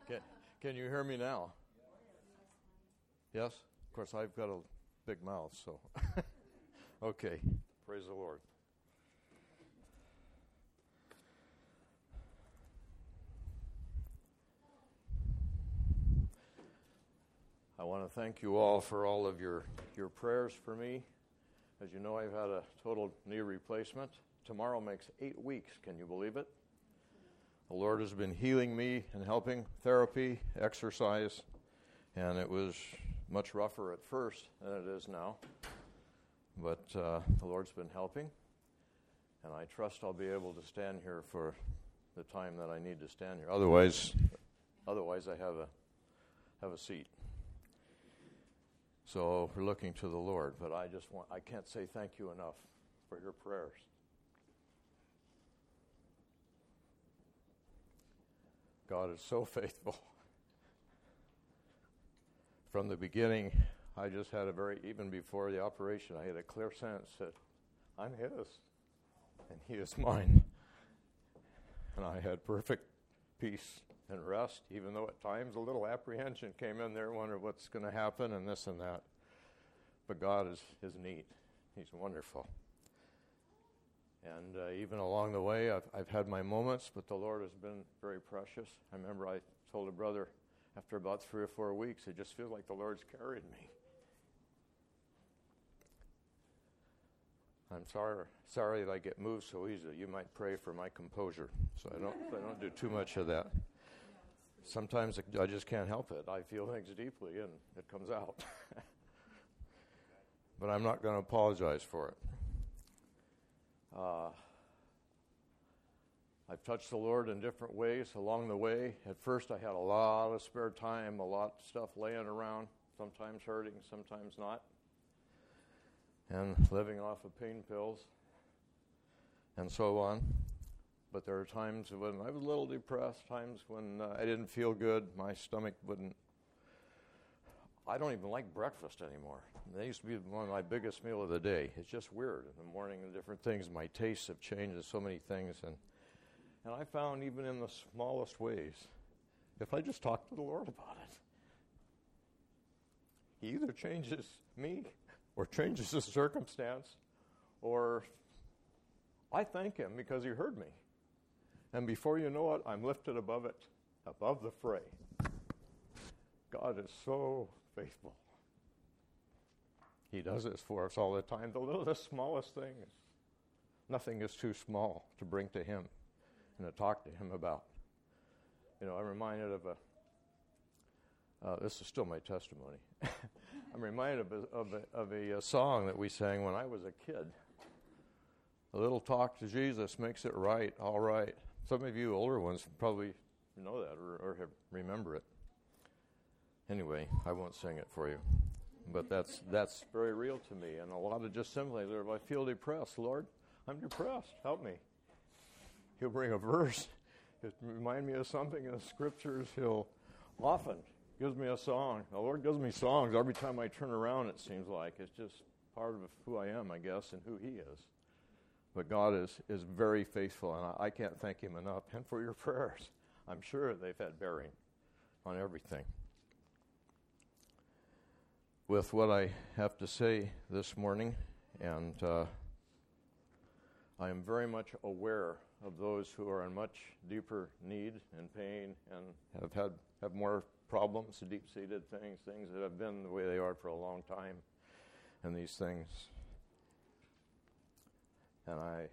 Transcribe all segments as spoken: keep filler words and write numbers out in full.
Can, can you hear me now? Yes? Of course, I've got a big mouth, so. Okay. Praise the Lord. I want to thank you all for all of your, your prayers for me. As you know, I've had a total knee replacement. Tomorrow makes eight weeks. Can you believe it? The Lord has been healing me and helping, therapy, exercise, and it was much rougher at first than it is now. But uh, the Lord's been helping, and I trust I'll be able to stand here for the time that I need to stand here. Otherwise, otherwise I have a have a seat. So we're looking to the Lord, but I just want I can't say thank you enough for your prayers. God is so faithful. From the beginning, I just had a very, even before the operation, I had a clear sense that I'm His, and He is mine. And I had perfect peace and rest, even though at times a little apprehension came in there, wonder what's going to happen and this and that. But God is, is neat. He's wonderful. And uh, even along the way, I've, I've had my moments, but the Lord has been very precious. I remember I told a brother, after about three or four weeks, it just feels like the Lord's carried me. I'm sorry, sorry that I get moved so easily. You might pray for my composure, so I don't, I don't do too much of that. Sometimes I just can't help it. I feel things deeply, and it comes out. But I'm not going to apologize for it. Uh, I've touched the Lord in different ways along the way. At first, I had a lot of spare time, a lot of stuff laying around, sometimes hurting, sometimes not, and living off of pain pills and so on. But there are times when I was a little depressed, times when uh, I didn't feel good, my stomach wouldn't. I don't even like breakfast anymore. That used to be one of my biggest meal of the day. It's just weird in the morning and different things. My tastes have changed in so many things. And and I found even in the smallest ways, if I just talk to the Lord about it, He either changes me or changes the circumstance, or I thank Him because He heard me. And before you know it, I'm lifted above it, above the fray. God is so faithful. He does this for us all the time. The littlest, smallest things. Nothing is too small to bring to Him and to talk to Him about. You know, I'm reminded of a, uh, this is still my testimony. I'm reminded of a, of, a, of a, a song that we sang when I was a kid. A little talk to Jesus makes it right, all right. Some of you older ones probably know that or, or have, remember it. Anyway, I won't sing it for you. But that's that's very real to me. And a lot of just simply, if I feel depressed, Lord, I'm depressed. Help me. He'll bring a verse. He'll remind me of something in the Scriptures. He'll often gives me a song. The Lord gives me songs every time I turn around, it seems like. It's just part of who I am, I guess, and who He is. But God is, is very faithful, and I, I can't thank Him enough. And for your prayers, I'm sure they've had bearing on everything. With what I have to say this morning, and uh, I am very much aware of those who are in much deeper need and pain and have had have more problems, deep-seated things, things that have been the way they are for a long time, and these things. And I,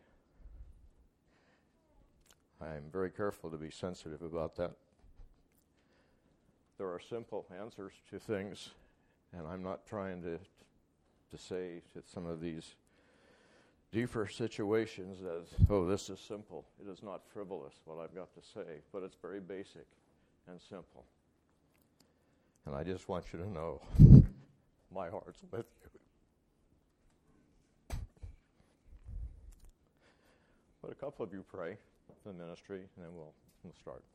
I am very careful to be sensitive about that. There are simple answers to things. And I'm not trying to to say that some of these deeper situations as, oh, this is simple. It is not frivolous, what I've got to say, but it's very basic and simple. And I just want you to know my heart's with you. But a couple of you pray for the ministry, and then we'll, we'll start.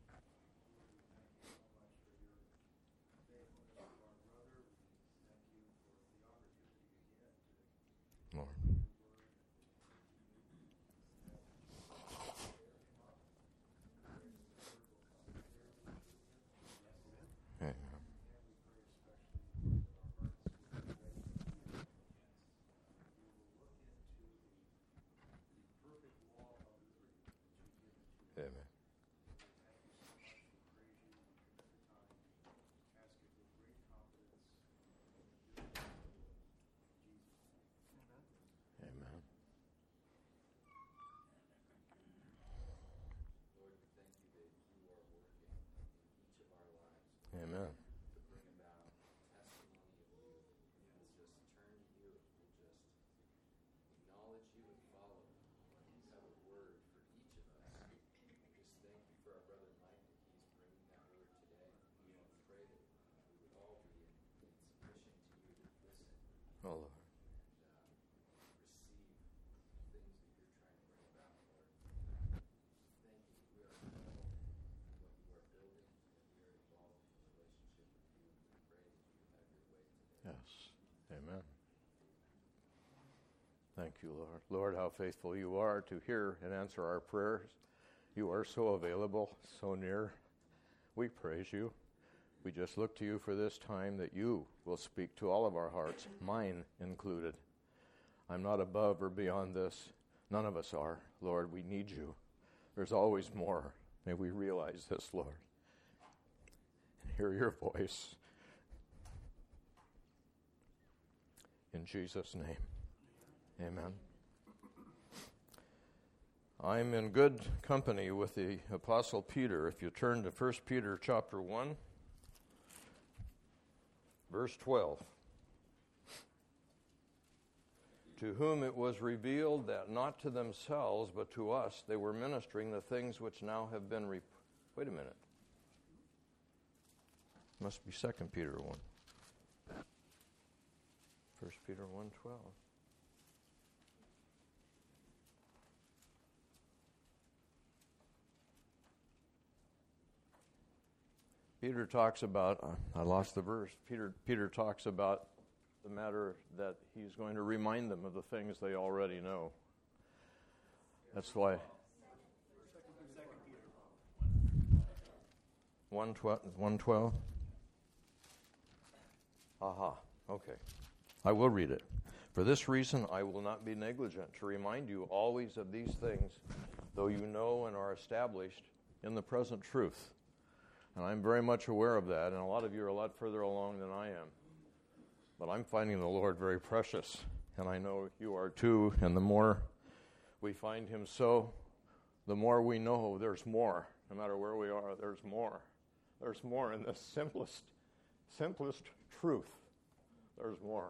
Lord. Amen. Amen. Lord, we thank you that you are working in each of our lives. Amen. To bring about testimony of you. Let's just turn to you. We'll just acknowledge you and follow. You have a word for each of us. Just thank you for our brother Mike that he's bringing that word today. We want to pray that we would all be in, in submission to you to listen. Oh, Lord. Yes. Amen. Thank you, Lord. Lord, how faithful you are to hear and answer our prayers. You are so available, so near. We praise you. We just look to you for this time that you will speak to all of our hearts, mine included. I'm not above or beyond this. None of us are. Lord, we need you. There's always more. May we realize this, Lord, and hear your voice. In Jesus' name, amen. I'm in good company with the Apostle Peter. If you turn to First Peter chapter one, verse twelve. To whom it was revealed that not to themselves, but to us, they were ministering the things which now have been... Rep- Wait a minute. Must be Second Peter one. First Peter one twelve. Peter talks about, uh, I lost the verse. Peter Peter talks about the matter that he's going to remind them of the things they already know. That's why. one twelve. Aha, okay. I will read it. For this reason, I will not be negligent to remind you always of these things, though you know and are established in the present truth. And I'm very much aware of that, and a lot of you are a lot further along than I am. But I'm finding the Lord very precious, and I know you are too, and the more we find him so, the more we know there's more. No matter where we are, there's more. There's more in the simplest, simplest truth. There's more.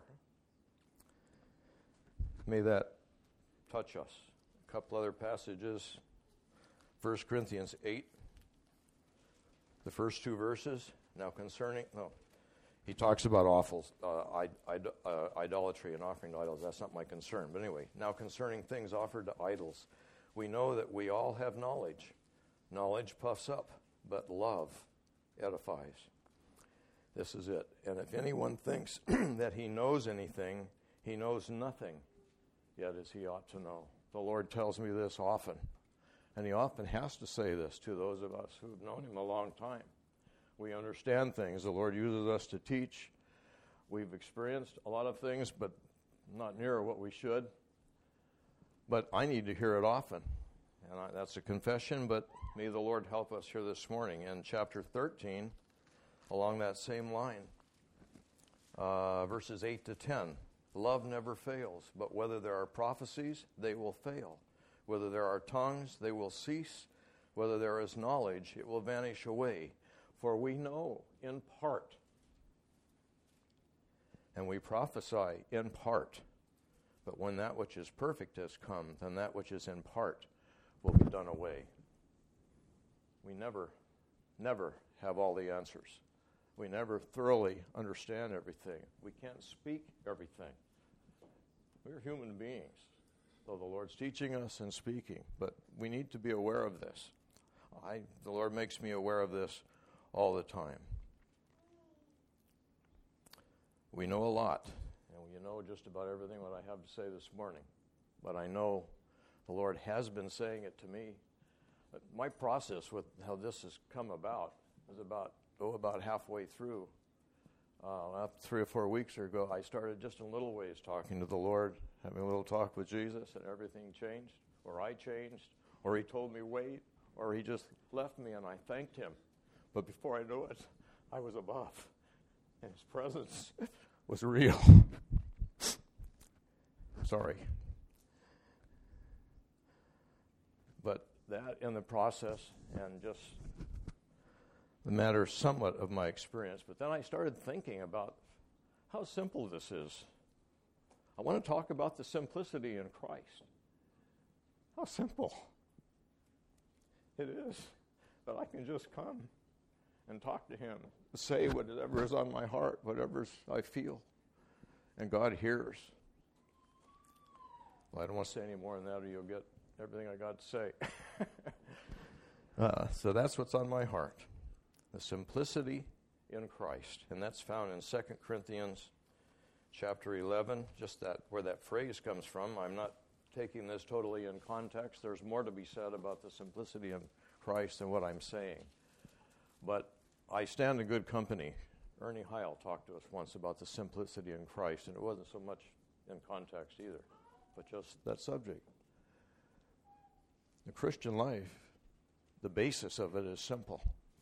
May that touch us. A couple other passages. First Corinthians eight. The first two verses. Now concerning, no. He talks about awful, uh, Id- uh, idolatry and offering to idols. That's not my concern. But anyway, now concerning things offered to idols. We know that we all have knowledge. Knowledge puffs up, but love edifies. This is it. And if anyone thinks that he knows anything, he knows nothing, yet as he ought to know. The Lord tells me this often, and he often has to say this to those of us who have known him a long time. We understand things. The Lord uses us to teach. We've experienced a lot of things, but not near what we should. But I need to hear it often, and I, that's a confession, but may the Lord help us here this morning. In chapter thirteen, along that same line, uh, verses eight to ten, love never fails, but whether there are prophecies, they will fail. Whether there are tongues, they will cease. Whether there is knowledge, it will vanish away. For we know in part, and we prophesy in part. But when that which is perfect has come, then that which is in part will be done away. We never, never have all the answers. We never thoroughly understand everything. We can't speak everything. We're human beings, though the Lord's teaching us and speaking. But we need to be aware of this. I, the Lord makes me aware of this all the time. We know a lot, and you know just about everything what I have to say this morning. But I know the Lord has been saying it to me. But my process with how this has come about is about, oh, about halfway through. Uh, three or four weeks ago, I started just in little ways talking to the Lord, having a little talk with Jesus, and everything changed, or I changed, or he told me wait, or he just left me and I thanked him. But before I knew it, I was above, and his presence was real. Sorry. But that in the process, and just the matter somewhat of my experience. But then I started thinking about how simple this is. I want to talk about the simplicity in Christ. How simple it is that I can just come and talk to him, say whatever is on my heart, whatever I feel, and God hears. Well, I don't want to say any more than that, or you'll get everything I got to say. uh, so that's what's on my heart, the simplicity in Christ, and that's found in Second Corinthians chapter eleven, just that where that phrase comes from. I'm not taking this totally in context. There's more to be said about the simplicity in Christ than what I'm saying. But I stand in good company. Ernie Heil talked to us once about the simplicity in Christ, and it wasn't so much in context either, but just that subject. The Christian life, the basis of it is simple.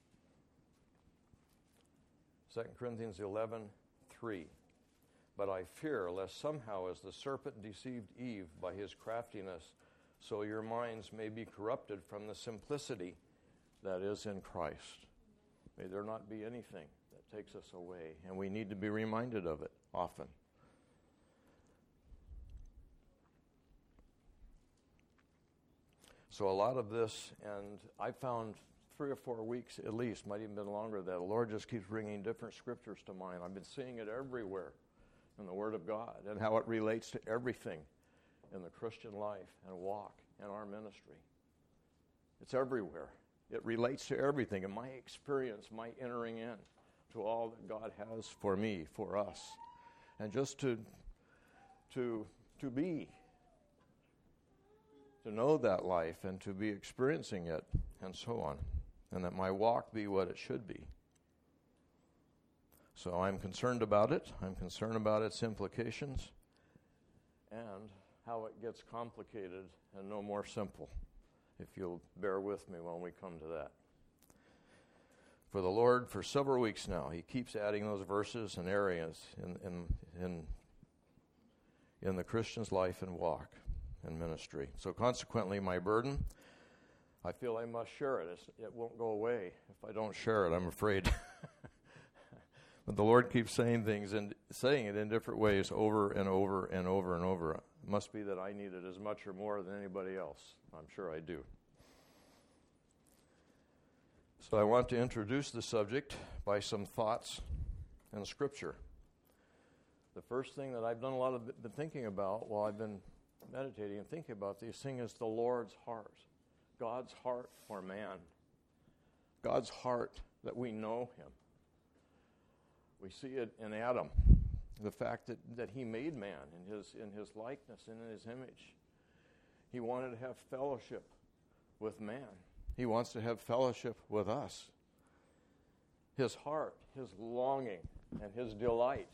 Second Corinthians eleven three. But I fear lest somehow as the serpent deceived Eve by his craftiness, so your minds may be corrupted from the simplicity that is in Christ. May there not be anything that takes us away, and we need to be reminded of it often. So a lot of this, and I found three or four weeks at least, might even been longer, that the Lord just keeps bringing different scriptures to mind. I've been seeing it everywhere in the Word of God, and how it relates to everything in the Christian life and walk and our ministry. It's everywhere. It relates to everything, and my experience, my entering in to all that God has for me, for us, and just to to to be, to know that life and to be experiencing it, and so on, and that my walk be what it should be. So I'm concerned about it. I'm concerned about its implications and how it gets complicated and no more simple, if you'll bear with me when we come to that. For the Lord, for several weeks now, he keeps adding those verses and areas in in in, in the Christian's life and walk and ministry. So consequently, my burden, I feel I must share it. It's, it won't go away if I don't share it, I'm afraid. But the Lord keeps saying things and saying it in different ways over and over and over and over. It must be that I need it as much or more than anybody else. I'm sure I do. So I want to introduce the subject by some thoughts in Scripture. The first thing that I've done a lot of been thinking about while I've been meditating and thinking about these things is the Lord's heart. God's heart for man. God's heart that we know him. We see it in Adam, the fact that, that he made man in his in his likeness and in his image. He wanted to have fellowship with man. He wants to have fellowship with us. His heart, his longing, and his delight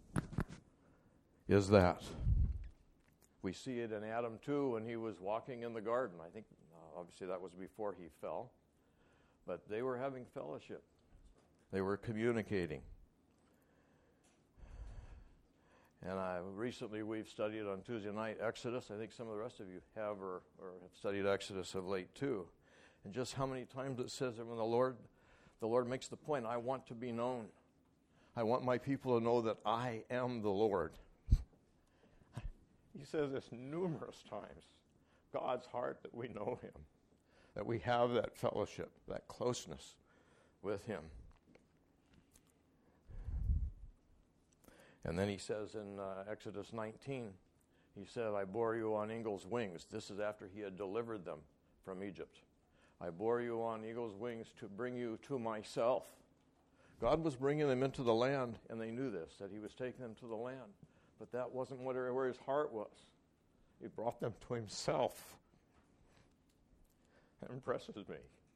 is that. We see it in Adam too when he was walking in the garden. I think uh, obviously that was before he fell. But they were having fellowship. They were communicating. And I, recently we've studied on Tuesday night Exodus. I think some of the rest of you have or, or have studied Exodus of late too. And just how many times it says that when the Lord, the Lord makes the point, I want to be known. I want my people to know that I am the Lord. He says this numerous times. God's heart that we know him. That we have that fellowship, that closeness with him. And then he says in uh, Exodus nineteen, he said, I bore you on eagle's wings. This is after he had delivered them from Egypt. I bore you on eagle's wings to bring you to myself. God was bringing them into the land, and they knew this, that he was taking them to the land. But that wasn't what, where his heart was. He brought them to himself. That impresses me.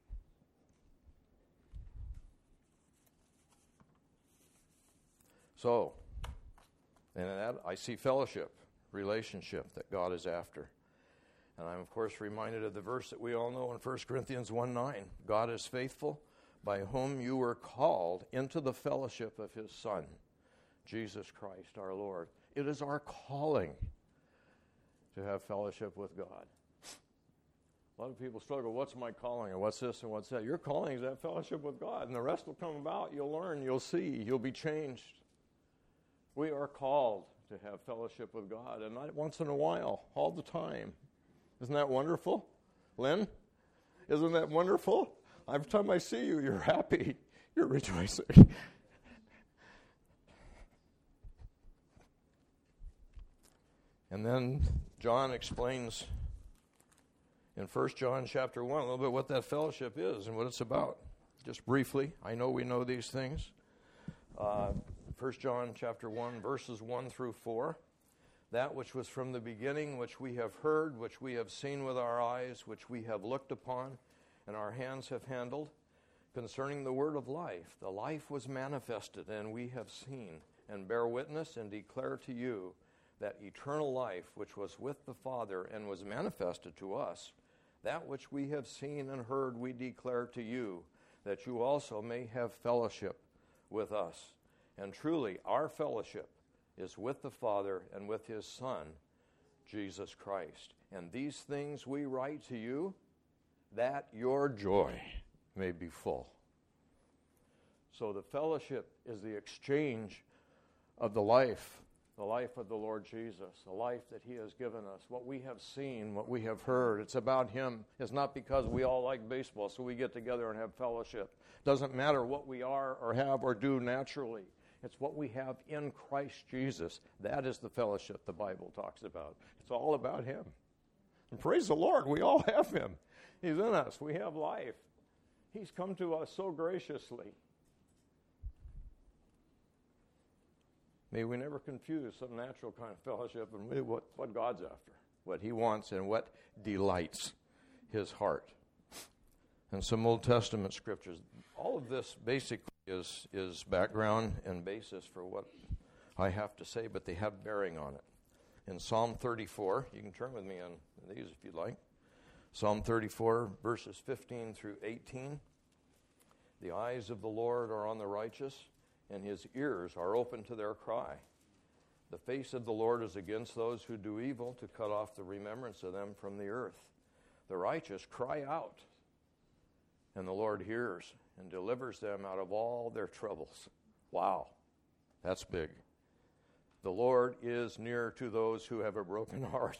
So, and in that I see fellowship, relationship that God is after. And I'm, of course, reminded of the verse that we all know in First Corinthians one nine. God is faithful, by whom you were called into the fellowship of his Son, Jesus Christ our Lord. It is our calling to have fellowship with God. A lot of people struggle, what's my calling, and what's this and what's that? Your calling is to have fellowship with God, and the rest will come about. You'll learn, you'll see, you'll be changed. We are called to have fellowship with God, and not once in a while, all the time. Isn't that wonderful? Lynn, isn't that wonderful? Every time I see you, you're happy. You're rejoicing. And then John explains in First John chapter one a little bit what that fellowship is and what it's about. Just briefly, I know we know these things. Uh, First John chapter one, verses one through four. That which was from the beginning, which we have heard, which we have seen with our eyes, which we have looked upon, and our hands have handled, concerning the word of life. The life was manifested, and we have seen, and bear witness, and declare to you that eternal life which was with the Father and was manifested to us, that which we have seen and heard we declare to you, that you also may have fellowship with us. And truly, our fellowship is with the Father and with his Son, Jesus Christ. And these things we write to you, that your joy may be full. So the fellowship is the exchange of the life, the life of the Lord Jesus, the life that he has given us, what we have seen, what we have heard. It's about him. It's not because we all like baseball, so we get together and have fellowship. It doesn't matter what we are or have or do naturally. It's what we have in Christ Jesus. That is the fellowship the Bible talks about. It's all about him. And praise the Lord, we all have him. He's in us. We have life. He's come to us so graciously. May we never confuse some natural kind of fellowship and what, what God's after, what he wants and what delights his heart. And some Old Testament scriptures. All of this basically is, is background and basis for what I have to say, but they have bearing on it. In Psalm thirty-four, you can turn with me on these if you'd like. Psalm thirty-four, verses fifteen through eighteen. The eyes of the Lord are on the righteous, and his ears are open to their cry. The face of the Lord is against those who do evil, to cut off the remembrance of them from the earth. The righteous cry out, and the Lord hears and delivers them out of all their troubles. Wow, that's big. The Lord is near to those who have a broken heart,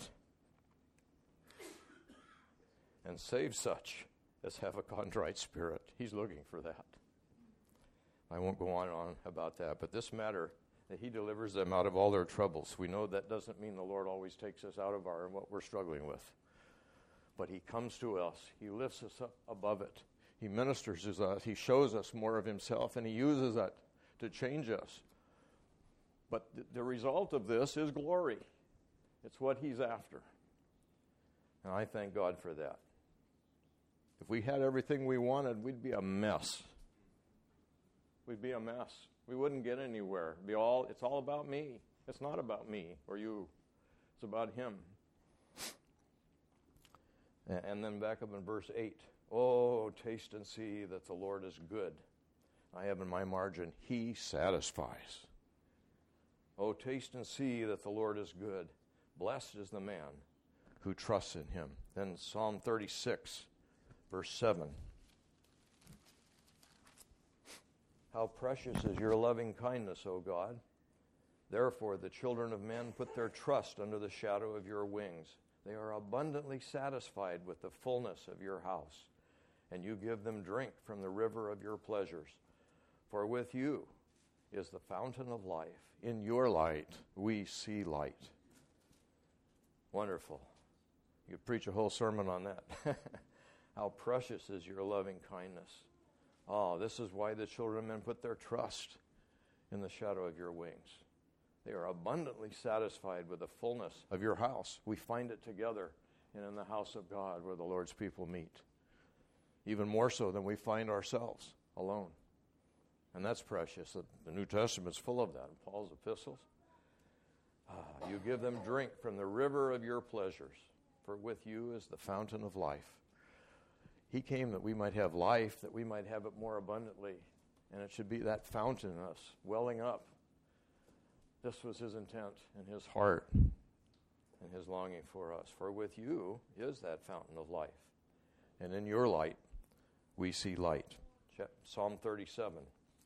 and saves such as have a contrite spirit. He's looking for that. I won't go on and on about that, but this matter, that he delivers them out of all their troubles. We know that doesn't mean the Lord always takes us out of our what we're struggling with. But he comes to us. He lifts us up above it. He ministers to us. He shows us more of himself, and he uses that to change us. But th- the result of this is glory. It's what he's after. And I thank God for that. If we had everything we wanted, we'd be a mess. We'd be a mess. We wouldn't get anywhere. It'd be all, it's all about me. It's not about me or you. It's about him. And then back up in verse eight. Oh, taste and see that the Lord is good. I have in my margin, he satisfies. Oh, taste and see that the Lord is good. Blessed is the man who trusts in him. Then Psalm thirty-six, verse seven. How precious is your loving kindness, O God. Therefore the children of men put their trust under the shadow of your wings. They are abundantly satisfied with the fullness of your house, and you give them drink from the river of your pleasures. For with you is the fountain of life. In your light we see light. Wonderful. You could preach a whole sermon on that. How precious is your loving kindness. Oh, this is why the children of men put their trust in the shadow of your wings. They are abundantly satisfied with the fullness of your house. We find it together and in the house of God where the Lord's people meet. Even more so than we find ourselves alone. And that's precious. The New Testament's full of that in Paul's epistles. Ah, you give them drink from the river of your pleasures. for with you is the fountain of life. He came that we might have life, that we might have it more abundantly. And it should be that fountain in us, welling up. This was his intent in his heart and his longing for us. For with you is that fountain of life. And in your light, we see light. Psalm thirty-seven,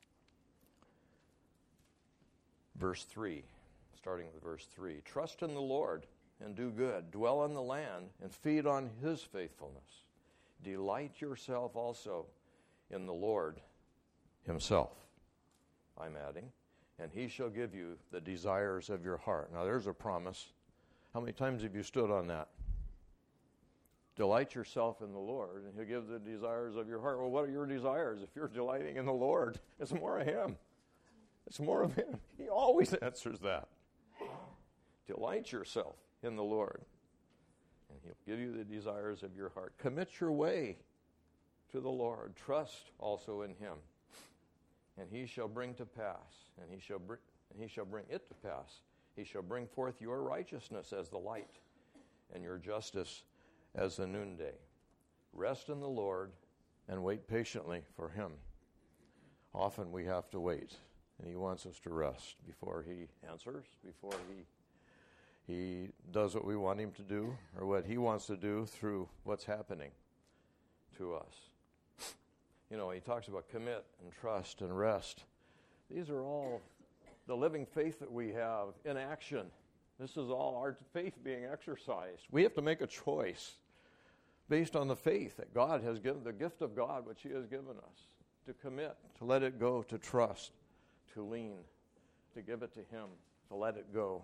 verse three, starting with verse three. Trust in the Lord and do good. Dwell in the land and feed on his faithfulness. Delight yourself also in the Lord himself, I'm adding, and he shall give you the desires of your heart. Now there's a promise. How many times have you stood on that? Delight yourself in the Lord, and he'll give the desires of your heart. Well, what are your desires? If you're delighting in the Lord, it's more of him. It's more of him. He always answers that. Delight yourself in the Lord, and he'll give you the desires of your heart. Commit your way to the Lord. Trust also in him, and he shall bring to pass, and he shall bring, and he shall bring it to pass. He shall bring forth your righteousness as the light, and your justice as the noonday. Rest in the Lord and wait patiently for him. Often we have to wait, and he wants us to rest before he answers, before he he does what we want him to do, or what he wants to do through what's happening to us. You know, he talks about commit and trust and rest. These are all the living faith that we have in action. This is all our faith being exercised. We have to make a choice based on the faith that God has given, the gift of God which he has given us, to commit, to let it go, to trust, to lean, to give it to him, to let it go.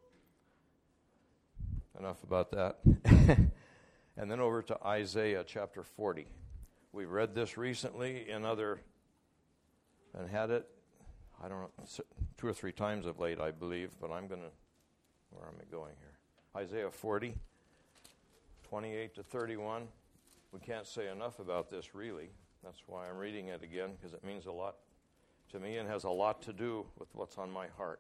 Enough about that. And then over to Isaiah chapter forty. We read this recently in other, and had it, I don't know, two or three times of late, I believe, but I'm going to, where am I going here? Isaiah forty, twenty-eight to thirty-one. We can't say enough about this, really. That's why I'm reading it again, because it means a lot to me and has a lot to do with what's on my heart.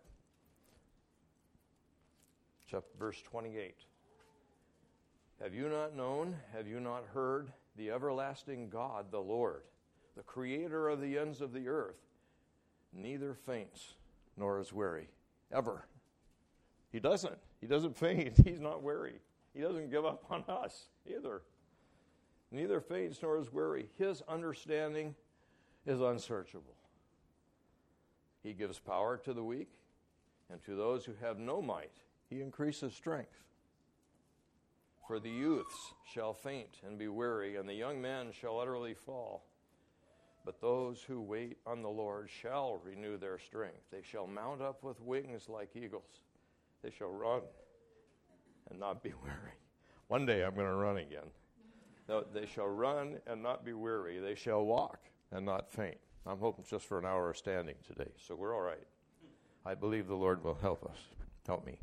Chapter, verse twenty-eight. Have you not known, have you not heard, the everlasting God, the Lord, the creator of the ends of the earth, neither faints nor is weary, ever. He doesn't. He doesn't faint. He's not weary. He doesn't give up on us either. Neither faints nor is weary. His understanding is unsearchable. He gives power to the weak, and to those who have no might, he increases strength. For the youths shall faint and be weary, and the young men shall utterly fall. But those who wait on the Lord shall renew their strength. They shall mount up with wings like eagles. They shall run and not be weary. One day I'm going to run again. No, they shall run and not be weary. They shall walk and not faint. I'm hoping just for an hour of standing today, so we're all right. I believe the Lord will help us. Help me.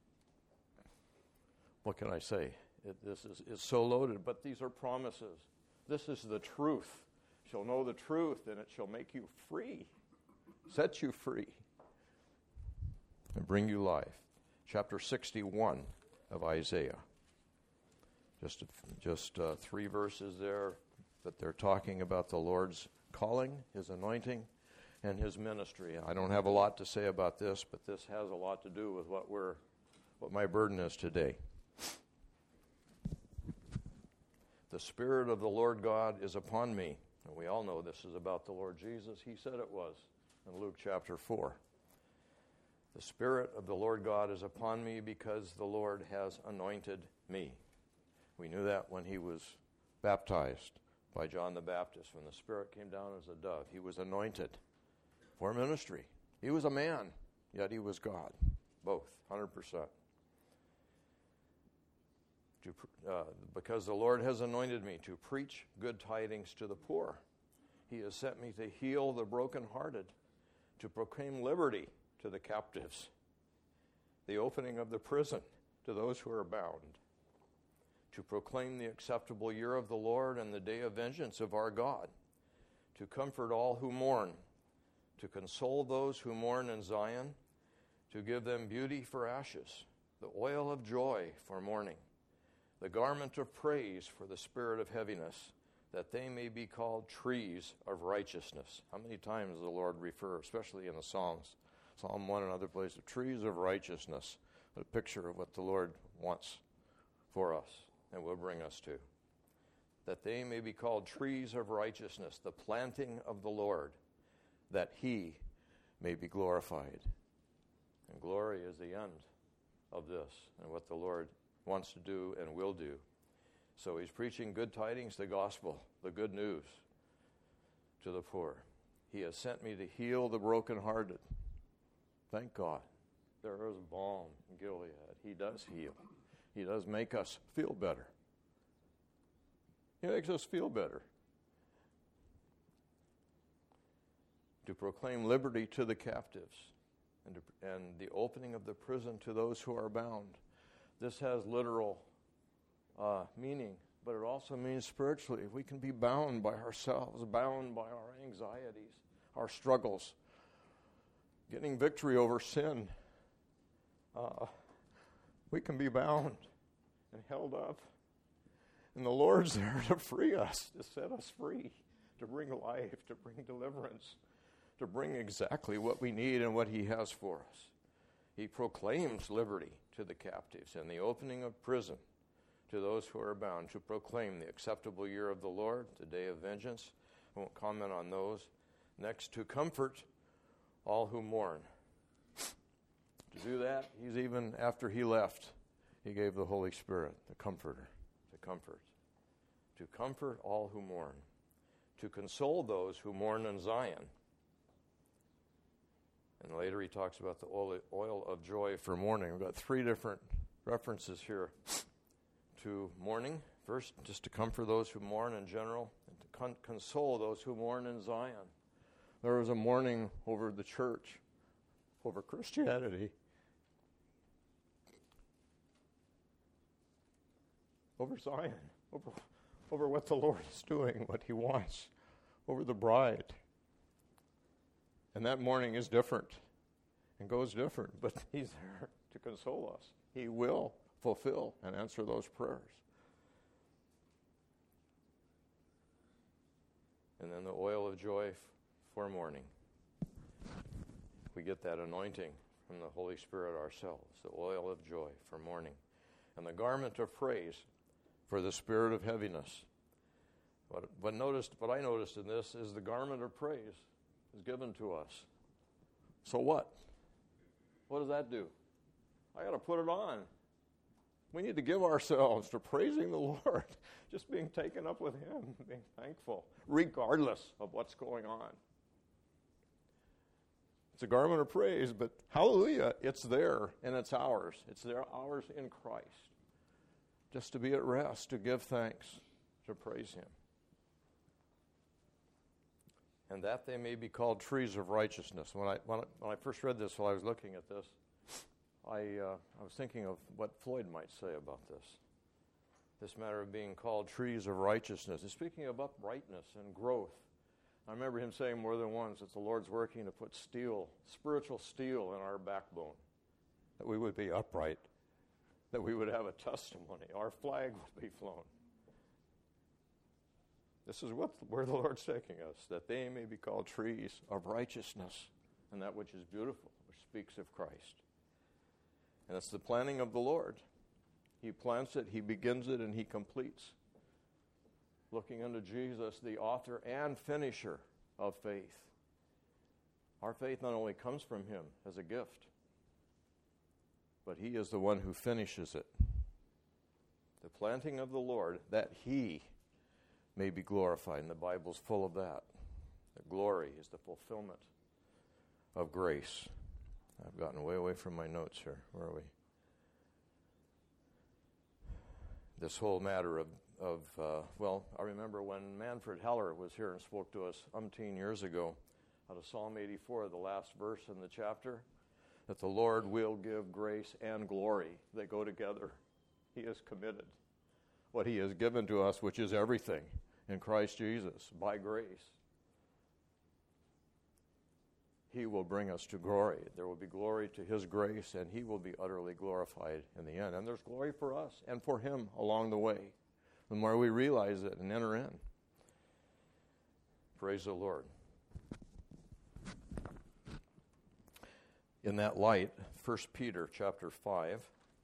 What can I say? It, this is it's so loaded, but these are promises. This is the truth. Shall know the truth, and it shall make you free, set you free, and bring you life. Chapter sixty-one of Isaiah. Just, just uh, three verses there, but they're talking about the Lord's calling, his anointing, and his ministry. I don't have a lot to say about this, but this has a lot to do with what we're, what my burden is today. The Spirit of the Lord God is upon me. And we all know this is about the Lord Jesus. He said it was in Luke chapter four. The Spirit of the Lord God is upon me because the Lord has anointed me. We knew that when he was baptized by John the Baptist. When the Spirit came down as a dove, he was anointed for ministry. He was a man, yet he was God. Both, one hundred percent. To, uh, because the Lord has anointed me to preach good tidings to the poor. He has sent me to heal the brokenhearted, to proclaim liberty to the captives, the opening of the prison to those who are bound, to proclaim the acceptable year of the Lord and the day of vengeance of our God, to comfort all who mourn, to console those who mourn in Zion, to give them beauty for ashes, the oil of joy for mourning, the garment of praise for the spirit of heaviness, that they may be called trees of righteousness. How many times does the Lord refer, especially in the Psalms, Psalm one and other places, trees of righteousness, a picture of what the Lord wants for us and will bring us to. That they may be called trees of righteousness, the planting of the Lord, that he may be glorified. And glory is the end of this and what the Lord wants to do and will do. So he's preaching good tidings, the gospel, the good news to the poor. He has sent me to heal the brokenhearted. Thank God. There is balm in Gilead. He does heal. He does make us feel better. He makes us feel better. To proclaim liberty to the captives and, to, and the opening of the prison to those who are bound. This has literal uh, meaning, but it also means spiritually. We can be bound by ourselves, bound by our anxieties, our struggles, getting victory over sin. Uh, we can be bound and held up. And the Lord's there to free us, to set us free, to bring life, to bring deliverance, to bring exactly what we need and what he has for us. He proclaims liberty to the captives and the opening of prison to those who are bound, to proclaim the acceptable year of the Lord, the day of vengeance. I won't comment on those. Next, to comfort all who mourn. To do that, he's even, after he left, he gave the Holy Spirit, the Comforter, to comfort. To comfort all who mourn. To console those who mourn in Zion. And later he talks about the oil of joy for mourning. We've got three different references here to mourning. First, just to comfort those who mourn in general, and to con- console those who mourn in Zion. There was a mourning over the church, over Christianity, over Zion, over, over what the Lord is doing, what he wants, over the bride. And that mourning is different and goes different, but he's there to console us. He will fulfill and answer those prayers. And then the oil of joy f- for mourning. We get that anointing from the Holy Spirit ourselves, the oil of joy for mourning. And the garment of praise for the spirit of heaviness. What, what, noticed, what I noticed in this is the garment of praise is given to us. So what? What does that do? I got to put it on. We need to give ourselves to praising the Lord, just being taken up with him, being thankful, regardless of what's going on. It's a garment of praise, but hallelujah, it's there and it's ours. It's there, ours in Christ. Just to be at rest, to give thanks, to praise him. And that they may be called trees of righteousness. When I when I, when I first read this, while I was looking at this, I uh, I was thinking of what Floyd might say about this. This matter of being called trees of righteousness. And speaking of uprightness and growth, I remember him saying more than once that the Lord's working to put steel, spiritual steel in our backbone, that we would be upright, that we would have a testimony, our flag would be flown. This is what, where the Lord's taking us, that they may be called trees of righteousness, and that which is beautiful, which speaks of Christ. And it's the planning of the Lord. He plants it, he begins it, and he completes. Looking unto Jesus, the author and finisher of faith. Our faith not only comes from him as a gift, but he is the one who finishes it. The planting of the Lord, that he may be glorified. And the Bible's full of that. The glory is the fulfillment of grace. I've gotten way away from my notes here. Where are we? This whole matter of, of uh, well, I remember when Manfred Heller was here and spoke to us umpteen years ago out of Psalm eighty-four, the last verse in the chapter, that the Lord will give grace and glory. They go together. He is committed. What he has given to us, which is everything in Christ Jesus, by grace. He will bring us to glory. There will be glory to His grace, and He will be utterly glorified in the end. And there's glory for us and for Him along the way, the more we realize it and enter in. Praise the Lord. In that light, First Peter chapter five,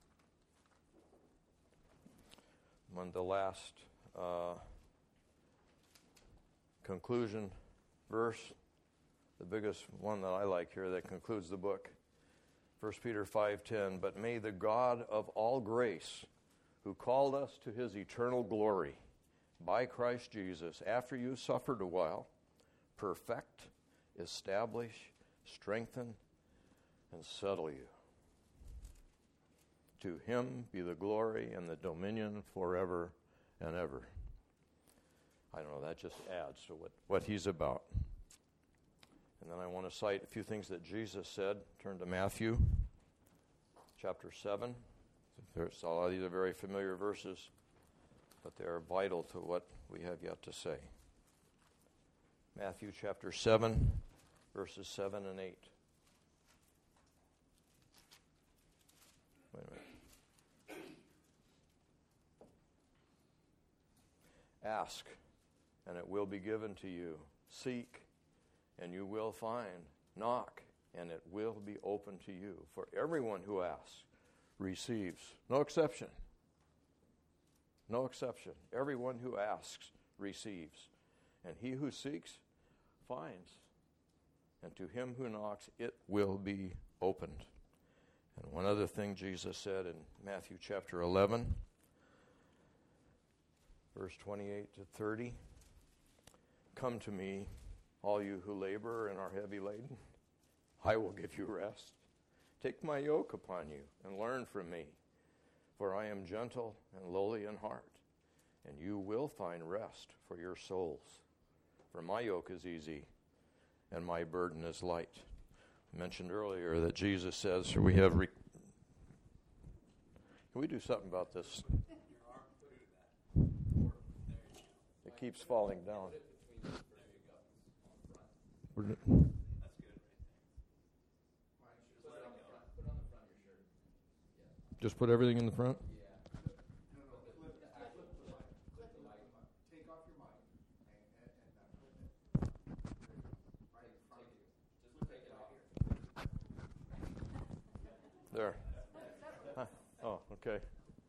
when the last uh, conclusion verse, the biggest one that I like here that concludes the book, First Peter five ten, but may the God of all grace, who called us to His eternal glory by Christ Jesus, after you suffered a while, perfect, establish, strengthen, and settle you. To Him be the glory and the dominion forever and ever. I don't know, that just adds to what, what He's about. And then I want to cite a few things that Jesus said. Turn to Matthew chapter seven. There's a lot of these are very familiar verses, but they are vital to what we have yet to say. Matthew chapter seven, verses seven and eight. Wait a minute. Ask, and it will be given to you. Seek, and you will find. Knock, and it will be open to you. For everyone who asks receives. No exception. No exception. Everyone who asks receives. And he who seeks finds. And to him who knocks, it will be opened. And one other thing Jesus said in Matthew chapter eleven, verse twenty-eight to thirty, come to me, all you who labor and are heavy laden, I will give you rest. Take my yoke upon you and learn from me, for I am gentle and lowly in heart, and you will find rest for your souls. For my yoke is easy and my burden is light. I mentioned earlier that Jesus says, we have... Re- Can we do something about this? It keeps falling down. Where did it- Just put everything in the front? There. Huh. Oh, okay.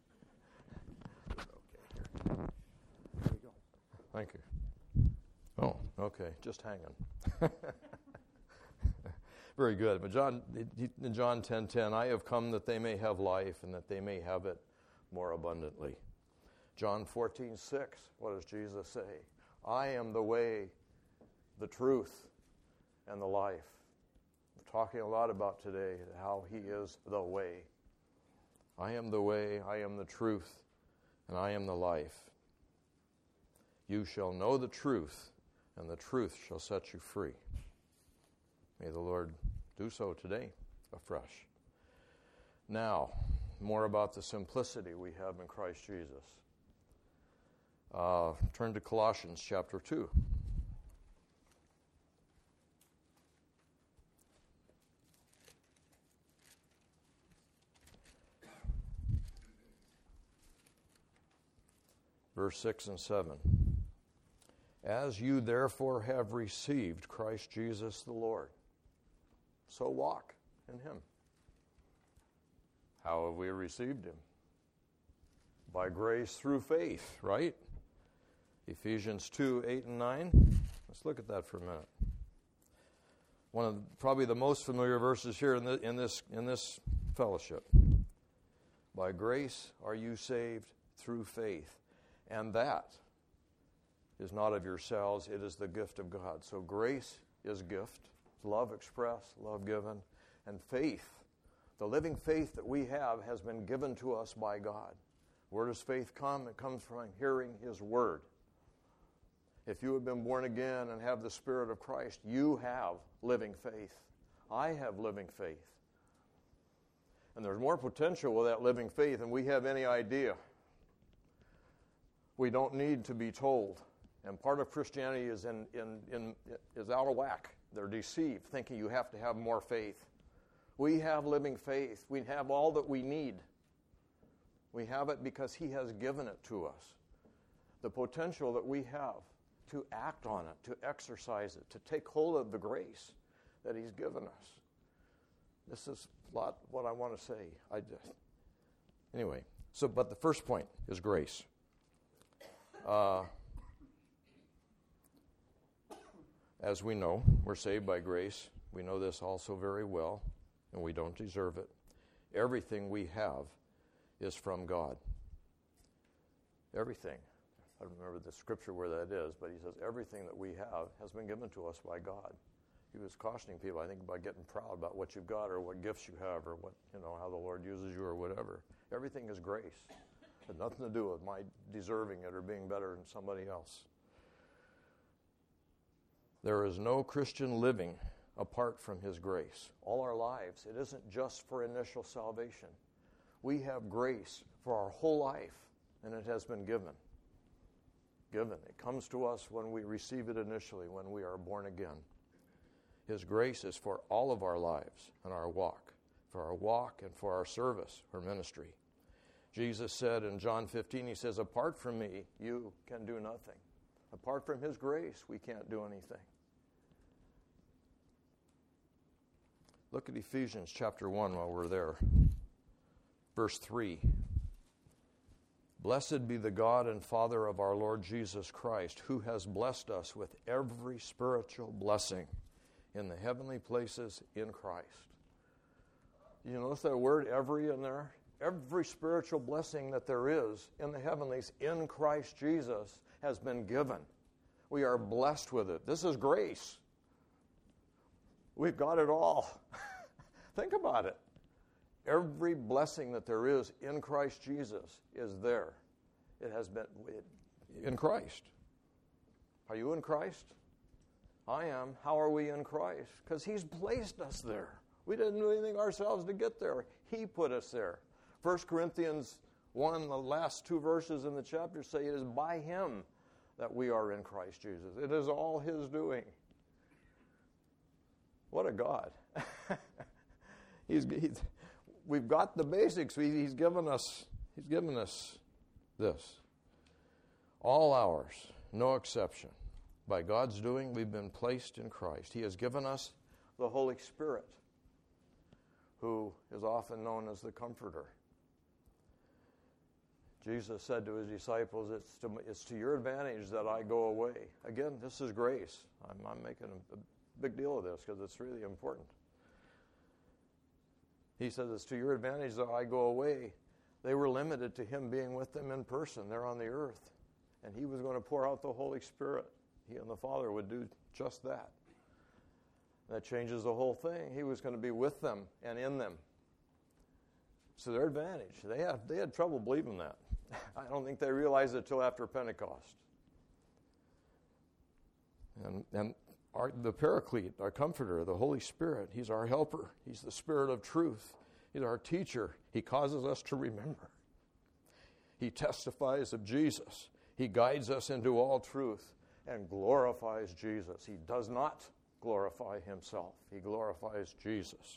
Thank you. Oh, okay. Just hanging. Very good. But John, in John ten ten, I have come that they may have life and that they may have it more abundantly. John fourteen six, what does Jesus say? I am the way, the truth, and the life. We're talking a lot about today how He is the way. I am the way, I am the truth, and I am the life. You shall know the truth, and the truth shall set you free. May the Lord do so today, afresh. Now, more about the simplicity we have in Christ Jesus. Uh, turn to Colossians chapter two. Verse six and seven. As you therefore have received Christ Jesus the Lord, so walk in Him. How have we received Him? By grace through faith, right? Ephesians two, eight and nine. Let's look at that for a minute. One of the, probably the most familiar verses here in, the, in this in this fellowship. By grace are you saved through faith, and that is not of yourselves, it is the gift of God. So grace is gift, love expressed, love given, and faith, the living faith that we have has been given to us by God. Where does faith come? It comes from hearing His Word. If you have been born again and have the Spirit of Christ, you have living faith. I have living faith. And there's more potential with that living faith than we have any idea. We don't need to be told. And part of Christianity is in, in, in is out of whack. They're deceived, thinking you have to have more faith. We have living faith. We have all that we need. We have it because he has given it to us. The potential that we have to act on it, to exercise it, to take hold of the grace that he's given us. This is a lot what I want to say. I just, anyway, so but the first point is grace. Uh, as we know, we're saved by grace. We know this also very well, and we don't deserve it. Everything we have is from God. Everything. I don't remember the scripture where that is, but he says everything that we have has been given to us by God. He was cautioning people, I think, about getting proud about what you've got or what gifts you have or what, you know, how the Lord uses you or whatever. Everything is grace. It has nothing to do with my deserving it or being better than somebody else. There is no Christian living apart from his grace. All our lives, it isn't just for initial salvation. We have grace for our whole life, and it has been given. Given. It comes to us when we receive it initially, when we are born again. His grace is for all of our lives and our walk, for our walk and for our service or ministry. Jesus said in John fifteen, he says, apart from me, you can do nothing. Apart from his grace, we can't do anything. Look at Ephesians chapter one while we're there. Verse three. Blessed be the God and Father of our Lord Jesus Christ, who has blessed us with every spiritual blessing in the heavenly places in Christ. You notice that word every in there? Every spiritual blessing that there is in the heavenlies in Christ Jesus has been given. We are blessed with it. This is grace. We've got it all. Think about it. Every blessing that there is in Christ Jesus is there. It has been in Christ. Are you in Christ? I am. How are we in Christ? Because he's placed us there. We didn't do anything ourselves to get there. He put us there. First Corinthians one, the last two verses in the chapter say it is by him that we are in Christ Jesus. It is all his doing. What a God. he's, he's, we've got the basics. We, he's given us, he's given us this. All ours, no exception. By God's doing, we've been placed in Christ. He has given us the Holy Spirit, who is often known as the Comforter. Jesus said to his disciples, it's to, it's to your advantage that I go away. Again, this is grace. I'm, I'm making a, a big deal of this because it's really important. He says, it's to your advantage that I go away. They were limited to him being with them in person there on the earth. And he was going to pour out the Holy Spirit. He and the Father would do just that. That changes the whole thing. He was going to be with them and in them. So their advantage. They had, they had trouble believing that. I don't think they realized it till after Pentecost. And, and our, the Paraclete, our Comforter, the Holy Spirit, he's our helper. He's the Spirit of truth. He's our teacher. He causes us to remember. He testifies of Jesus. He guides us into all truth and glorifies Jesus. He does not glorify himself. He glorifies Jesus.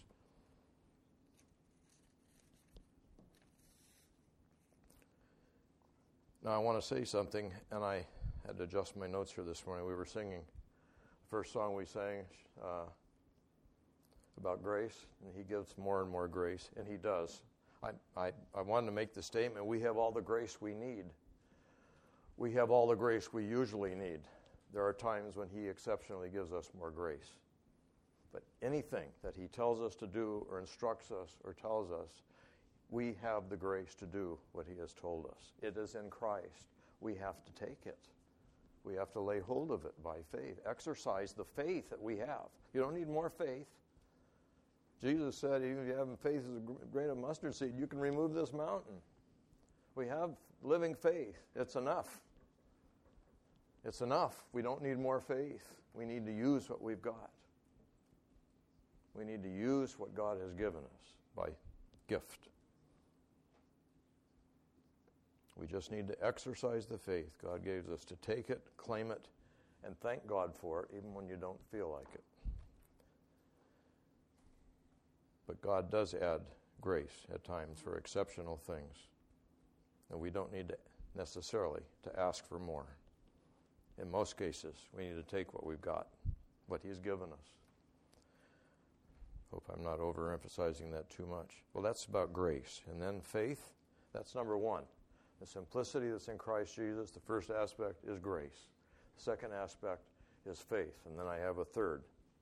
Now I want to say something, and I had to adjust my notes here this morning. We were singing the first song we sang uh, about grace, and he gives more and more grace, and he does. I, I, I wanted to make the statement, we have all the grace we need. We have all the grace we usually need. There are times when he exceptionally gives us more grace. But anything that he tells us to do or instructs us or tells us, we have the grace to do what he has told us. It is in Christ. We have to take it. We have to lay hold of it by faith. Exercise the faith that we have. You don't need more faith. Jesus said, even if you have faith as a grain of mustard seed, you can remove this mountain. We have living faith. It's enough. It's enough. We don't need more faith. We need to use what we've got. We need to use what God has given us by gift. We just need to exercise the faith God gave us to take it, claim it, and thank God for it, even when you don't feel like it. But God does add grace at times for exceptional things. And we don't need to necessarily to ask for more. In most cases, we need to take what we've got, what He's given us. Hope I'm not overemphasizing that too much. Well, that's about grace. And then faith, that's number one. The simplicity that's in Christ Jesus, the first aspect is grace. The second aspect is faith. And then I have a third.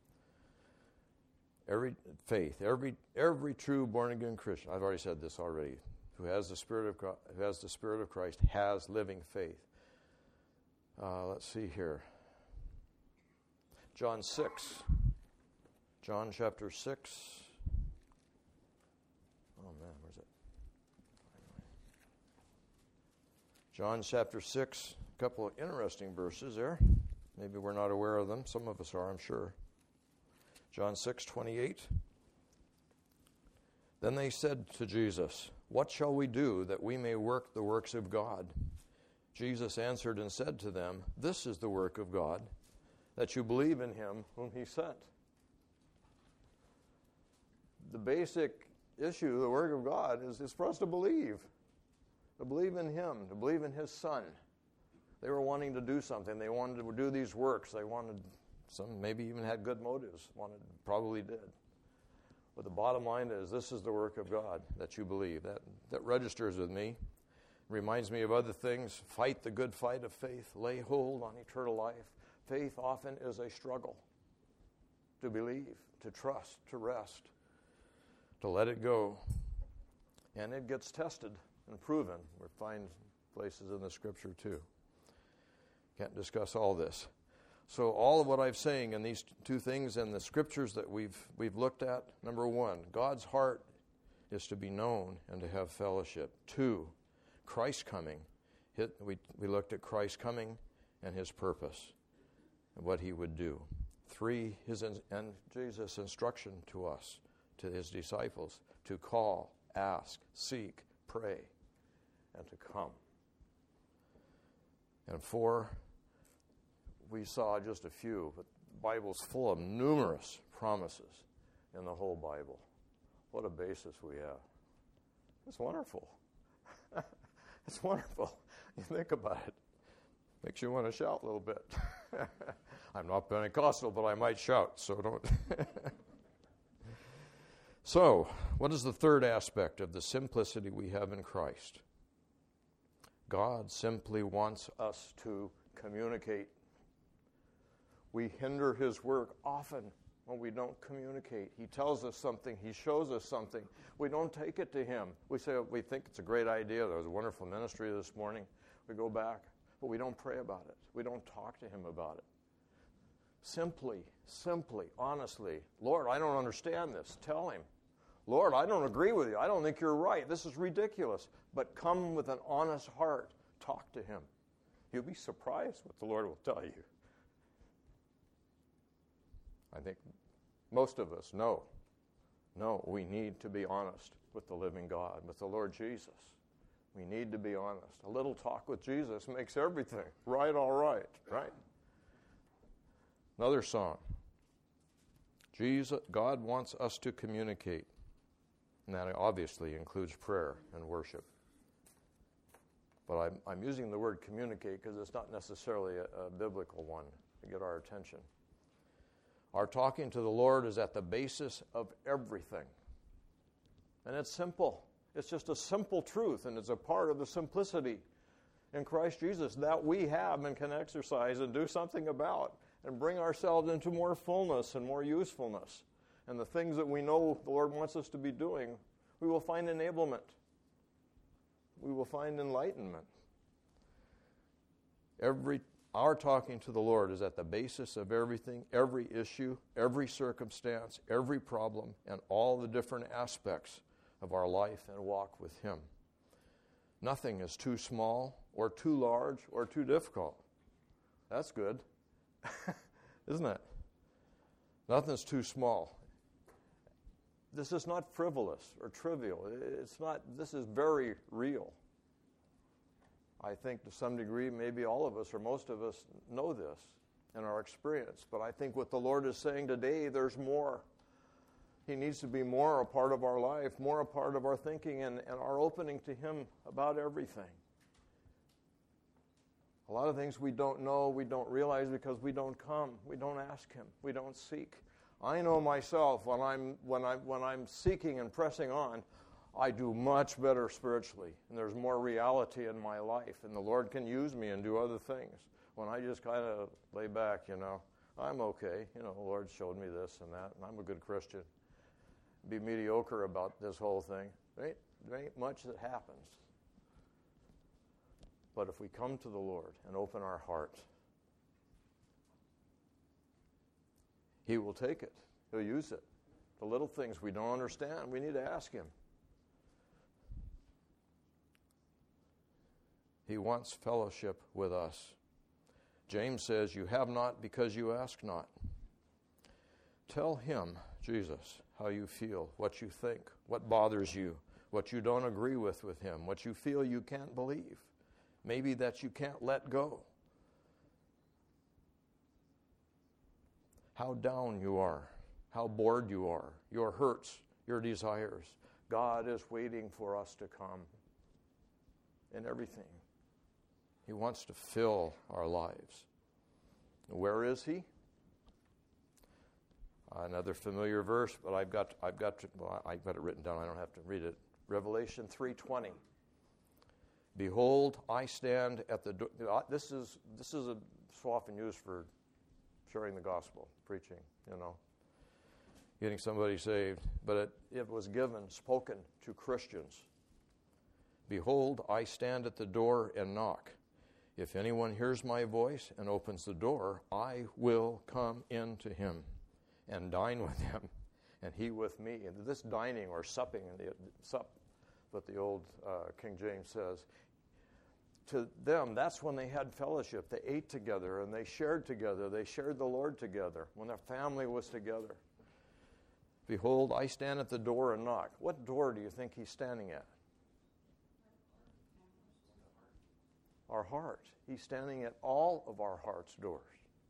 Every faith, every every true born-again Christian, I've already said this already, who has the Spirit of God, who has the Spirit of Christ, has living faith. Uh, let's see here. John six. John chapter six. Oh man, where's it? John chapter six, a couple of interesting verses there. Maybe we're not aware of them. Some of us are, I'm sure. John six twenty-eight. Then they said to Jesus, "What shall we do that we may work the works of God?" Jesus answered and said to them, "This is the work of God, that you believe in Him whom He sent." The basic issue, the work of God, is, is for us to believe. To believe in Him, to believe in His Son. They were wanting to do something. They wanted to do these works. They wanted, some maybe even had good motives, wanted, probably did. But the bottom line is, this is the work of God, that you believe. That, that registers with me. Reminds me of other things. Fight the good fight of faith. Lay hold on eternal life. Faith often is a struggle. To believe, to trust, to rest, to let it go. And it gets tested and proven. We find places in the Scripture too. Can't discuss all this. So all of what I'm saying in these two things and the Scriptures that we've we've looked at, number one, God's heart is to be known and to have fellowship. Two, Christ coming. Hit, we, we looked at Christ coming and His purpose and what He would do. Three, His in, and Jesus' instruction to us, to His disciples, to call, ask, seek, pray, and to come. And four, we saw just a few, but the Bible's full of numerous promises in the whole Bible. What a basis we have. It's wonderful. It's wonderful. You think about it. Makes you want to shout a little bit. I'm not Pentecostal, but I might shout, so don't. So, what is the third aspect of the simplicity we have in Christ? God simply wants us to communicate. We hinder His work often when we don't communicate. He tells us something. He shows us something. We don't take it to Him. We say, we think it's a great idea. There was a wonderful ministry this morning. We go back, but we don't pray about it. We don't talk to Him about it. Simply, simply, honestly, Lord, I don't understand this. Tell Him. Lord, I don't agree with you. I don't think you're right. This is ridiculous. But come with an honest heart. Talk to Him. You'll be surprised what the Lord will tell you. I think most of us know. No, we need to be honest with the living God, with the Lord Jesus. We need to be honest. A little talk with Jesus makes everything right, all right, right? Another song. Jesus, God wants us to communicate. And that obviously includes prayer and worship. But I'm, I'm using the word communicate because it's not necessarily a, a biblical one to get our attention. Our talking to the Lord is at the basis of everything. And it's simple. It's just a simple truth, and it's a part of the simplicity in Christ Jesus that we have and can exercise and do something about and bring ourselves into more fullness and more usefulness. And the things that we know the Lord wants us to be doing, we will find enablement. We will find enlightenment. Every Our talking to the Lord is at the basis of everything, every issue, every circumstance, every problem, and all the different aspects of our life and walk with Him. Nothing is too small or too large or too difficult. That's good, isn't it? Nothing's too small. This is not frivolous or trivial. It's not. This is very real. I think to some degree, maybe all of us or most of us know this in our experience. But I think what the Lord is saying today, there's more. He needs to be more a part of our life, more a part of our thinking, and, and our opening to Him about everything. A lot of things we don't know, we don't realize because we don't come, we don't ask Him, we don't seek. I know myself when I'm when I when I'm seeking and pressing on, I do much better spiritually, and there's more reality in my life, and the Lord can use me and do other things. When I just kind of lay back, you know, I'm okay. You know, the Lord showed me this and that, and I'm a good Christian. Be mediocre about this whole thing. There ain't, there ain't much that happens. But if we come to the Lord and open our heart, He will take it. He'll use it. The little things we don't understand, we need to ask Him. He wants fellowship with us. James says, you have not because you ask not. Tell Him, Jesus, how you feel, what you think, what bothers you, what you don't agree with with Him, what you feel you can't believe, maybe that you can't let go. How down you are, how bored you are, your hurts, your desires. God is waiting for us to come in everything. He wants to fill our lives. Where is He? Another familiar verse, but I've got I've got to, well, I've got it written down. I don't have to read it. Revelation three twenty. Behold, I stand at the door. This is this is a, so often used for sharing the gospel, preaching, you know, getting somebody saved. But it, it was given, spoken to Christians. Behold, I stand at the door and knock. If anyone hears my voice and opens the door, I will come in to him and dine with him, and he with me. And this dining or supping, the sup, what the old uh, King James says, to them, that's when they had fellowship. They ate together and they shared together. They shared the Lord together when their family was together. Behold, I stand at the door and knock. What door do you think He's standing at? Our heart. He's standing at all of our heart's doors.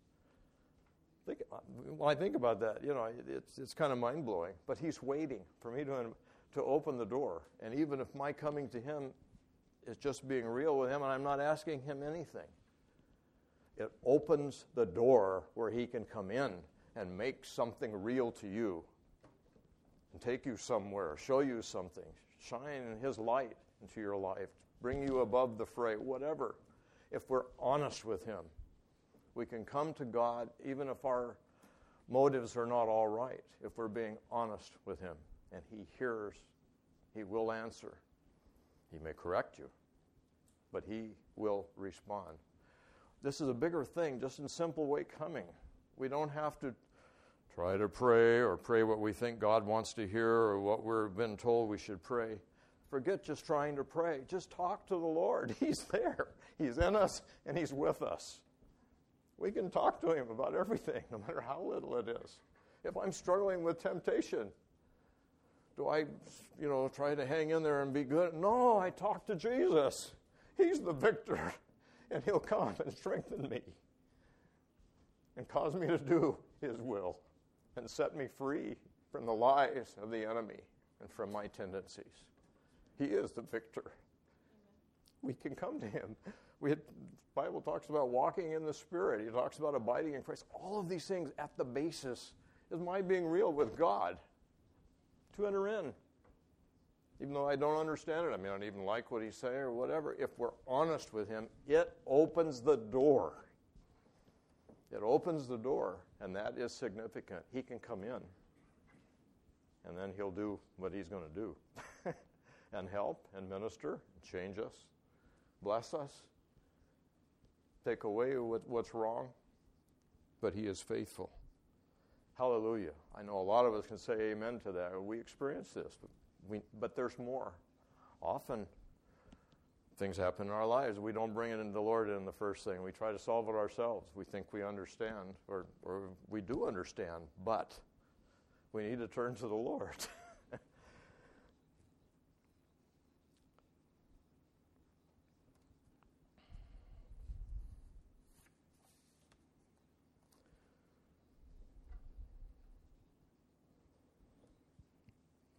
Think, when I think about that, you know, it's it's kind of mind-blowing. But He's waiting for me to, to open the door. And even if my coming to Him is just being real with Him and I'm not asking Him anything, it opens the door where He can come in and make something real to you and take you somewhere, show you something, shine His light into your life, bring you above the fray, whatever. If we're honest with Him, we can come to God even if our motives are not all right, if we're being honest with Him. And He hears, He will answer. He may correct you, but He will respond. This is a bigger thing, just in simple way coming. We don't have to try to pray or pray what we think God wants to hear or what we've been told we should pray. Forget just trying to pray. Just talk to the Lord. He's there. He's in us, and He's with us. We can talk to Him about everything, no matter how little it is. If I'm struggling with temptation, do I, you know, try to hang in there and be good? No, I talk to Jesus. He's the victor, and He'll come and strengthen me and cause me to do His will and set me free from the lies of the enemy and from my tendencies. He is the victor. We can come to Him. We had, the Bible talks about walking in the Spirit. He talks about abiding in Christ. All of these things at the basis is my being real with God to enter in. Even though I don't understand it, I mean, I don't even like what He's saying or whatever. If we're honest with Him, it opens the door. It opens the door, and that is significant. He can come in, and then He'll do what He's going to do. And help and minister, change us, bless us, take away what's wrong, but He is faithful. Hallelujah. I know a lot of us can say amen to that. We experience this, but, we, but there's more. Often things happen in our lives. We don't bring it into the Lord in the first thing. We try to solve it ourselves. We think we understand, or, or we do understand, but we need to turn to the Lord.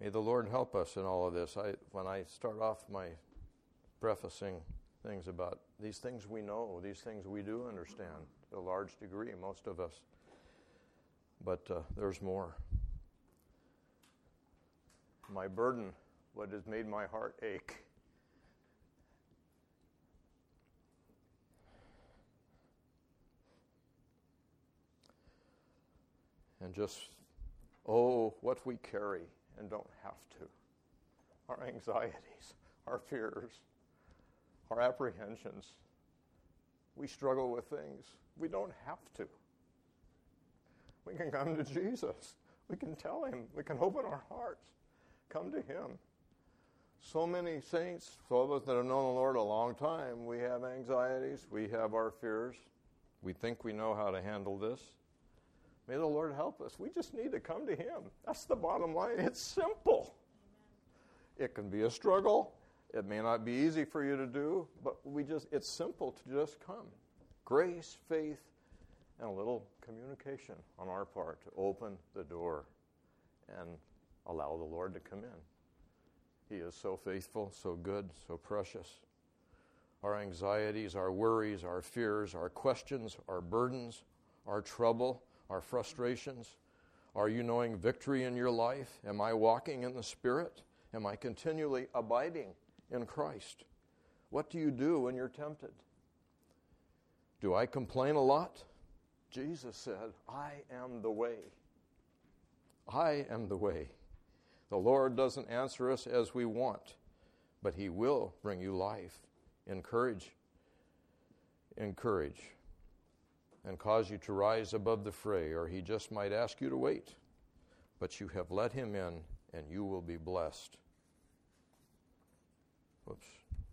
May the Lord help us in all of this. I, when I start off my prefacing things about these things we know, these things we do understand to a large degree, most of us. But uh, there's more. My burden, what has made my heart ache, and just, oh, what we carry and don't have to. Our anxieties, our fears, our apprehensions. We struggle with things. We don't have to. We can come to Jesus. We can tell him. We can open our hearts. Come to him. So many saints, some of us that have known the Lord a long time, we have anxieties. We have our fears. We think we know how to handle this. May the Lord help us. We just need to come to him. That's the bottom line. It's simple. Amen. It can be a struggle. It may not be easy for you to do, but we just—it's simple to just come. Grace, faith, and a little communication on our part to open the door and allow the Lord to come in. He is so faithful, so good, so precious. Our anxieties, our worries, our fears, our questions, our burdens, our trouble, our frustrations. Are you knowing victory in your life? Am I walking in the Spirit? Am I continually abiding in Christ? What do you do when you're tempted? Do I complain a lot? Jesus said, I am the way. I am the way. The Lord doesn't answer us as we want, but he will bring you life. Encourage. Encourage. And cause you to rise above the fray, or he just might ask you to wait. But you have let him in, and you will be blessed. Whoops.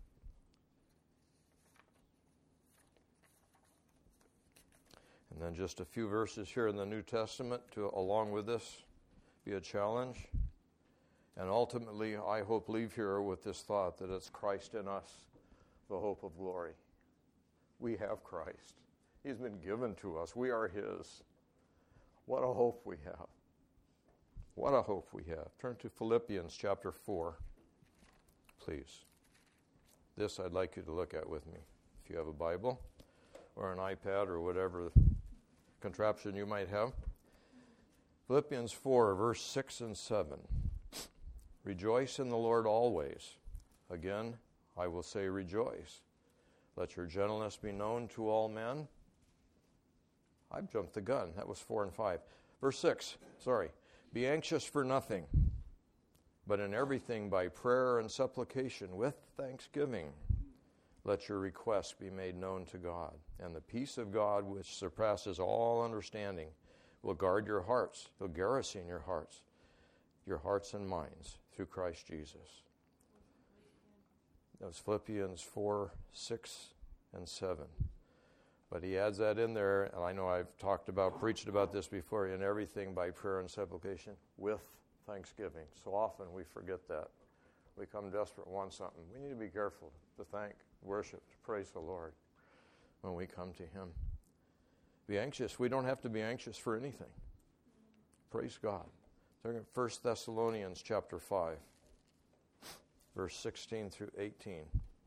And then just a few verses here in the New Testament to, along with this, be a challenge. And ultimately, I hope, leave here with this thought that it's Christ in us, the hope of glory. We have Christ. He's been given to us. We are his. What a hope we have. What a hope we have. Turn to Philippians chapter four, please. This I'd like you to look at with me. If you have a Bible or an iPad or whatever contraption you might have. Philippians four, verse six and seven. Rejoice in the Lord always. Again, I will say rejoice. Let your gentleness be known to all men. I've jumped the gun. That was four and five. Verse six, sorry. Be anxious for nothing, but in everything by prayer and supplication with thanksgiving, let your requests be made known to God. And the peace of God, which surpasses all understanding, will guard your hearts, will garrison your hearts, your hearts and minds through Christ Jesus. That was Philippians four, six, and seven. But he adds that in there, and I know I've talked about, preached about this before, in everything by prayer and supplication with thanksgiving. So often we forget that. We come desperate, want something. We need to be careful to thank, worship, to praise the Lord when we come to him. Be anxious. We don't have to be anxious for anything. Praise God. First Thessalonians chapter five, verse sixteen through eighteen.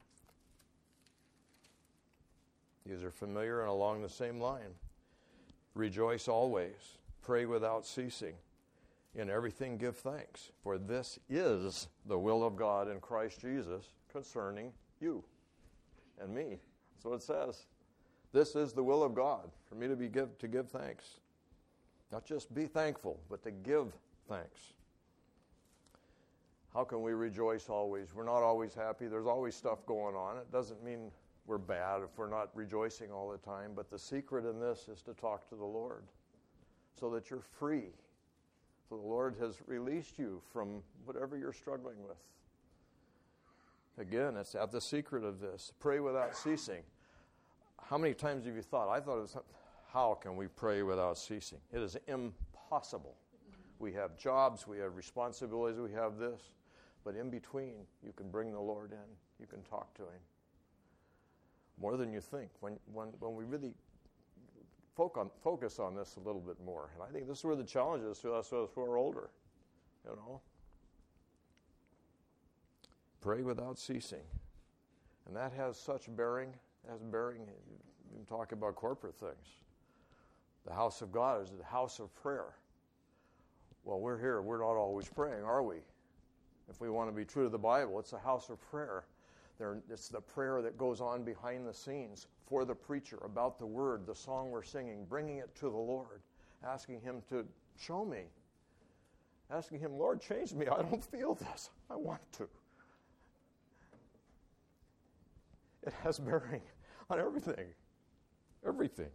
These are familiar and along the same line. Rejoice always. Pray without ceasing. In everything give thanks, for this is the will of God in Christ Jesus concerning you and me. That's what it says. This is the will of God, for me to be give to give thanks. Not just be thankful, but to give thanks. How can we rejoice always? We're not always happy. There's always stuff going on. It doesn't mean we're bad if we're not rejoicing all the time, but the secret in this is to talk to the Lord so that you're free. So the Lord has released you from whatever you're struggling with. Again, it's at the secret of this. Pray without ceasing. How many times have you thought, I thought it was, how can we pray without ceasing? It is impossible. We have jobs, we have responsibilities, we have this. But in between, you can bring the Lord in. You can talk to him. More than you think. When when when we really focus on, focus on this a little bit more. And I think this is where the challenge is to us who are older. You know, pray without ceasing. And that has such bearing, has bearing, you can talk about corporate things. The house of God is the house of prayer. Well, we're here. We're not always praying, are we? If we want to be true to the Bible, it's a house of prayer. There, it's the prayer that goes on behind the scenes for the preacher about the word, the song we're singing, bringing it to the Lord, asking Him to show me. Asking Him, Lord, change me. I don't feel this. I want to. It has bearing on everything. Everything.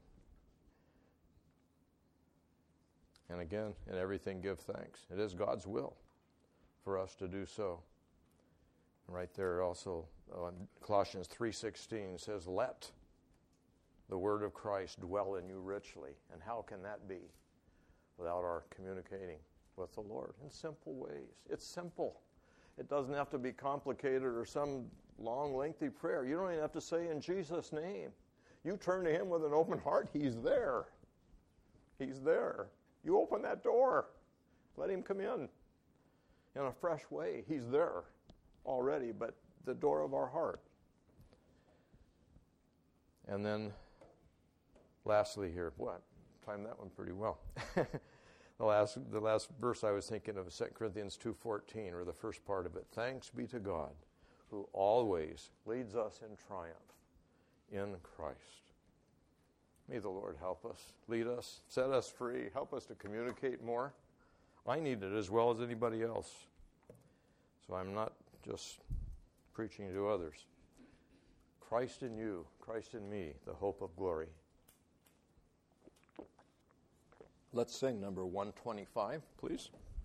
And again, in everything give thanks. It is God's will for us to do so. And right there also, uh, Colossians three sixteen says, let the word of Christ dwell in you richly. And how can that be without our communicating with the Lord in simple ways? It's simple. It doesn't have to be complicated or some long, lengthy prayer. You don't even have to say in Jesus' name. You turn to Him with an open heart, He's there. He's there. You open that door. Let Him come in in a fresh way. He's there already, but the door of our heart. And then, lastly here, what? Timed that one pretty well. The last, the last verse I was thinking of is Second Corinthians two fourteen, or the first part of it. Thanks be to God, who always leads us in triumph in Christ. May the Lord help us, lead us, set us free, help us to communicate more. I need it as well as anybody else. So I'm not just preaching to others. Christ in you, Christ in me, the hope of glory. Let's sing number one twenty-five, please.